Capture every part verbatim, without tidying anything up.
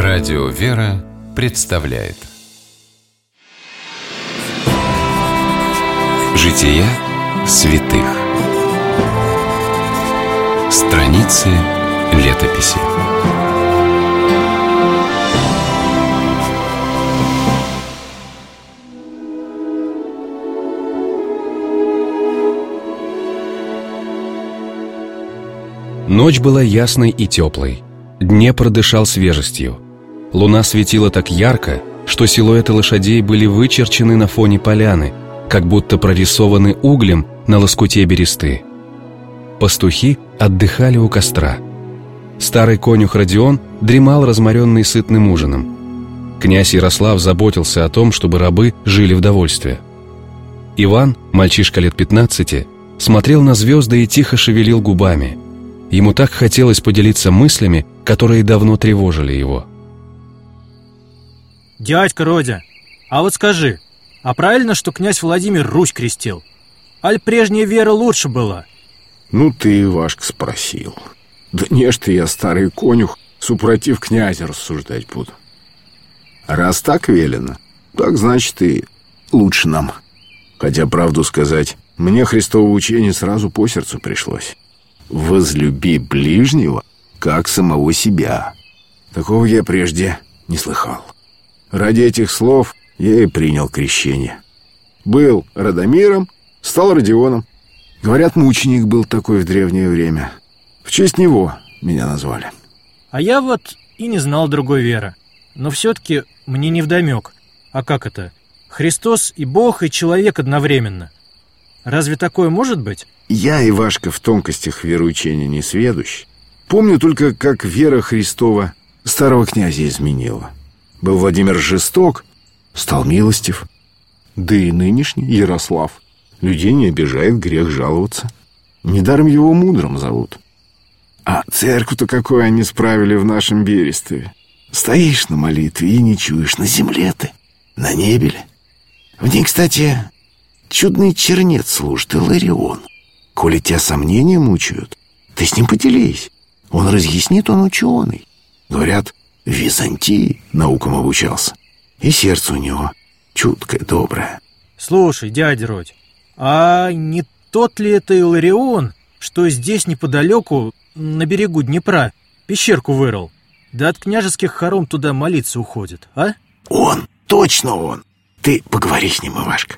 Радио «Вера» представляет Жития святых. Страницы летописи. Ночь была ясной и теплой. Днепр дышал свежестью. Луна светила так ярко, что силуэты лошадей были вычерчены на фоне поляны, как будто прорисованы углем на лоскуте бересты. Пастухи отдыхали у костра. Старый конюх Родион дремал, разморенный сытным ужином. Князь Ярослав заботился о том, чтобы рабы жили в довольстве. Иван, мальчишка лет пятнадцати, смотрел на звезды и тихо шевелил губами. Ему так хотелось поделиться мыслями, которые давно тревожили его. «Дядька Родя, а вот скажи, а правильно, что князь Владимир Русь крестил? Аль прежняя вера лучше была?» «Ну ты, Ивашка, спросил. Да не ж ты, я старый конюх, супротив князя рассуждать буду. Раз так велено, так значит и лучше нам. Хотя, правду сказать, мне Христово учение сразу по сердцу пришлось. Возлюби ближнего, как самого себя. Такого я прежде не слыхал. Ради этих слов я и принял крещение. Был Радомиром, стал Родионом. Говорят, мученик был такой в древнее время. В честь него меня назвали. А я вот и не знал другой веры. Но все-таки мне невдомек. А как это? Христос и Бог, и человек одновременно. Разве такое может быть? Я, Ивашка, в тонкостях вероучения не сведущ. Помню только, как вера Христова старого князя изменила. Был Владимир жесток, стал милостив. Да и нынешний Ярослав людей не обижает, грех жаловаться. Недаром его мудрым зовут. А церковь-то какую они справили в нашем Берестове. Стоишь на молитве и не чуешь, на земле ты, на небе ли. В ней, кстати, чудный чернец служит, Иларион. Коли тебя сомнения мучают, ты с ним поделись. Он разъяснит, он ученый. Говорят, в Византии наукам обучался. И сердце у него чуткое, доброе. Слушай, дядя Родь, а не тот ли это Иларион, что здесь неподалеку, на берегу Днепра, пещерку вырыл? Да от княжеских хором туда молиться уходит, а? Он, точно он. Ты поговори с ним, Ивашка.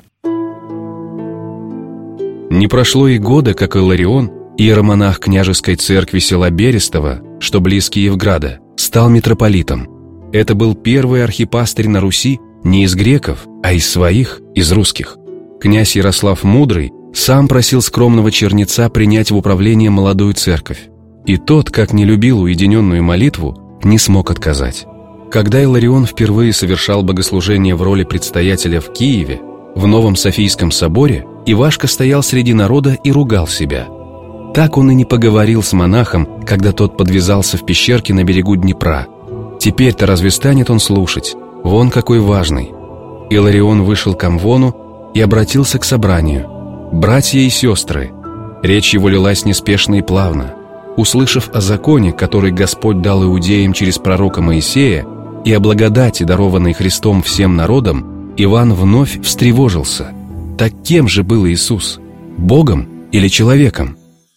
Не прошло и года, как Иларион, иеромонах княжеской церкви села Берестово, что близ Киевграда, стал митрополитом. Это был первый архипастырь на Руси не из греков, а из своих, из русских. Князь Ярослав Мудрый сам просил скромного чернеца принять в управление молодую церковь. И тот, как не любил уединенную молитву, не смог отказать. Когда Иларион впервые совершал богослужение в роли предстоятеля в Киеве, в Новом Софийском соборе, Ивашка стоял среди народа и ругал себя. Так он и не поговорил с монахом, когда тот подвязался в пещерке на берегу Днепра. Теперь-то разве станет он слушать? Вон какой важный. Иларион вышел к амвону и обратился к собранию. «Братья и сестры!» Речь его лилась неспешно и плавно. Услышав о законе, который Господь дал иудеям через пророка Моисея, и о благодати, дарованной Христом всем народам, Иван вновь встревожился. Так кем же был Иисус? Богом или человеком?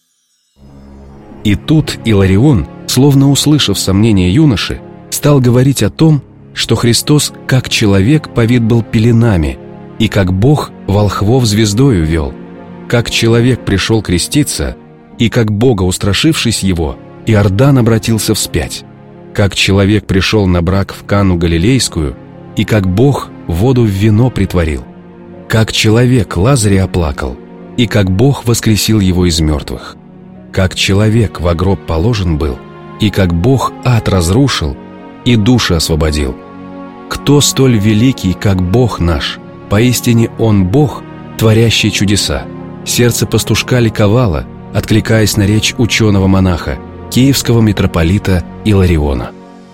И тут Иларион, словно услышав сомнения юноши, стал говорить о том, что Христос как человек повит был пеленами, и как Бог волхвов звездою вел, как человек пришел креститься, и как Бога устрашившись его, Иордан обратился вспять, как человек пришел на брак в Кану Галилейскую, и как Бог воду в вино притворил, как человек Лазаря оплакал, и как Бог воскресил его из мертвых, как человек во гроб положен был, и как Бог ад разрушил и души освободил. Кто столь великий, как Бог наш? Поистине Он Бог, творящий чудеса. Сердце пастушка ликовало, откликаясь на речь ученого монаха, киевского митрополита Илариона.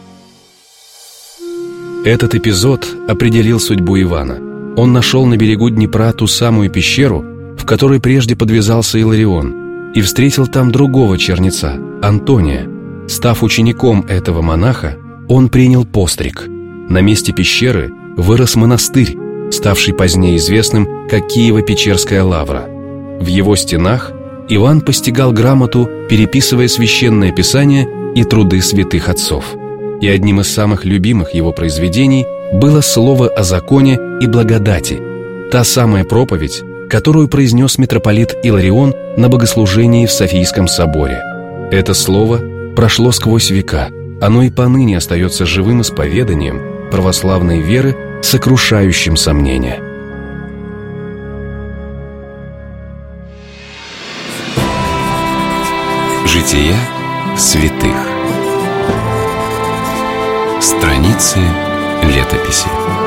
Этот эпизод определил судьбу Ивана. Он нашел на берегу Днепра ту самую пещеру, в которой прежде подвязался Иларион, и встретил там другого чернеца, Антония. Став учеником этого монаха, он принял постриг. На месте пещеры вырос монастырь, ставший позднее известным как Киево-Печерская лавра. В его стенах Иван постигал грамоту, переписывая священное писание и труды святых отцов. И одним из самых любимых его произведений было слово о законе и благодати, та самая проповедь, которую произнес митрополит Иларион на богослужении в Софийском соборе. Это слово прошло сквозь века, оно и поныне остается живым исповеданием православной веры, сокрушающим сомнения. Жития святых. Страницы летописи.